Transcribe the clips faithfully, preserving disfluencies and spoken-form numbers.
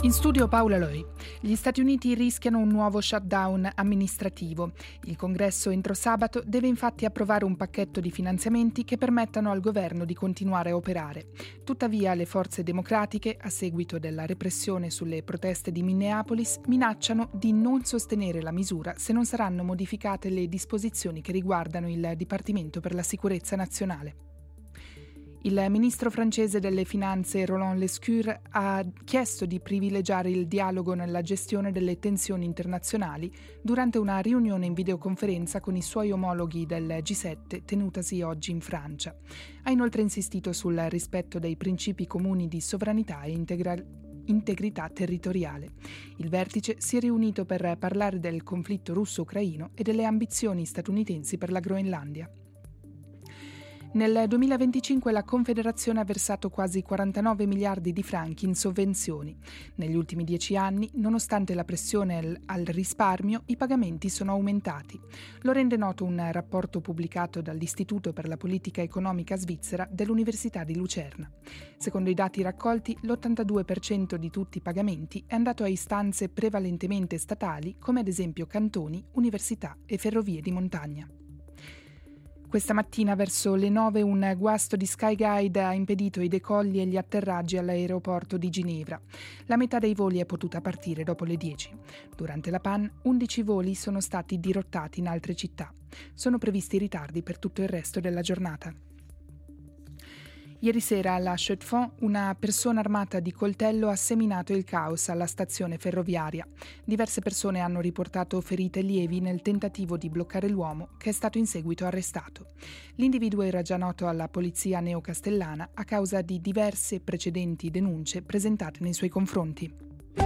In studio Paola Loi. Gli Stati Uniti rischiano un nuovo shutdown amministrativo. Il Congresso entro sabato deve infatti approvare un pacchetto di finanziamenti che permettano al governo di continuare a operare. Tuttavia le forze democratiche, a seguito della repressione sulle proteste di Minneapolis, minacciano di non sostenere la misura se non saranno modificate le disposizioni che riguardano il Dipartimento per la Sicurezza Nazionale. Il ministro francese delle Finanze Roland Lescure ha chiesto di privilegiare il dialogo nella gestione delle tensioni internazionali durante una riunione in videoconferenza con i suoi omologhi del G sette tenutasi oggi in Francia. Ha inoltre insistito sul rispetto dei principi comuni di sovranità e integra- integrità territoriale. Il vertice si è riunito per parlare del conflitto russo-ucraino e delle ambizioni statunitensi per la Groenlandia. Nel duemilaventicinque la Confederazione ha versato quasi quarantanove miliardi di franchi in sovvenzioni. Negli ultimi dieci anni, nonostante la pressione al risparmio, i pagamenti sono aumentati. Lo rende noto un rapporto pubblicato dall'Istituto per la Politica Economica Svizzera dell'Università di Lucerna. Secondo i dati raccolti, l'ottantadue per cento di tutti i pagamenti è andato a istanze prevalentemente statali, come ad esempio cantoni, università e ferrovie di montagna. Questa mattina verso le nove un guasto di Skyguide ha impedito i decolli e gli atterraggi all'aeroporto di Ginevra. La metà dei voli è potuta partire dopo le dieci. Durante la panne, undici voli sono stati dirottati in altre città. Sono previsti ritardi per tutto il resto della giornata. Ieri sera alla Chaux de Fonds una persona armata di coltello ha seminato il caos alla stazione ferroviaria. Diverse persone hanno riportato ferite lievi nel tentativo di bloccare l'uomo, che è stato in seguito arrestato. L'individuo era già noto alla polizia neocastellana a causa di diverse precedenti denunce presentate nei suoi confronti.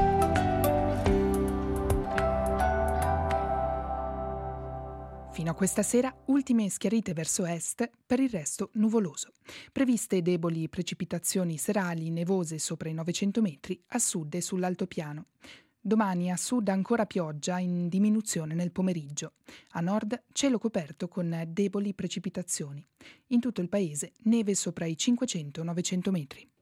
Fino a questa sera, ultime schiarite verso est, per il resto nuvoloso. Previste deboli precipitazioni serali nevose sopra i novecento metri, a sud e sull'altopiano. Domani a sud ancora pioggia in diminuzione nel pomeriggio. A nord cielo coperto con deboli precipitazioni. In tutto il paese neve sopra i cinquecento novecento metri.